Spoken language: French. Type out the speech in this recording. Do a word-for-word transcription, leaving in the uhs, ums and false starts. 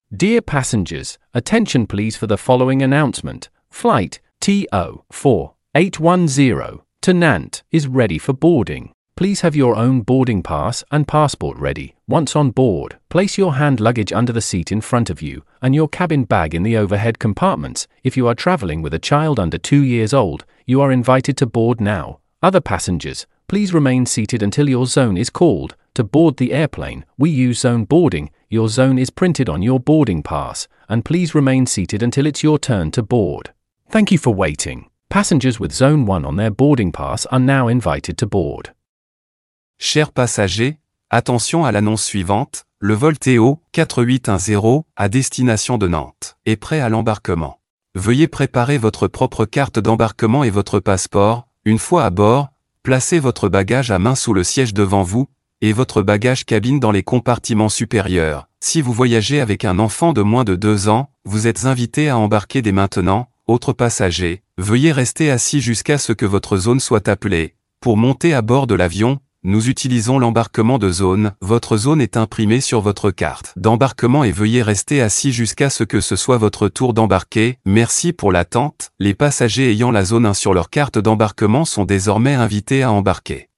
Dear passengers, attention please for the following announcement. Flight T O four eight one zero to Nantes is ready for boarding. Please have your own boarding pass and passport ready. Once on board, place your hand luggage under the seat in front of you and your cabin bag in the overhead compartments. If you are traveling with a child under two years old, you are invited to board now. Other passengers, please remain seated until your zone is called. To board the airplane, we use zone boarding. Your zone is printed on your boarding pass, and please remain seated until it's your turn to board. Thank you for waiting. Passengers with zone one on their boarding pass are now invited to board. Chers passagers, attention à l'annonce suivante, le vol T O quatre huit un zéro à destination de Nantes est prêt à l'embarquement. Veuillez préparer votre propre carte d'embarquement et votre passeport. Une fois à bord, placez votre bagage à main sous le siège devant vous, et votre bagage cabine dans les compartiments supérieurs. Si vous voyagez avec un enfant de moins de deux ans, vous êtes invité à embarquer dès maintenant. Autres passagers, veuillez rester assis jusqu'à ce que votre zone soit appelée. Pour monter à bord de l'avion, nous utilisons l'embarquement de zone. Votre zone est imprimée sur votre carte d'embarquement et veuillez rester assis jusqu'à ce que ce soit votre tour d'embarquer. Merci pour l'attente. Les passagers ayant la zone un sur leur carte d'embarquement sont désormais invités à embarquer.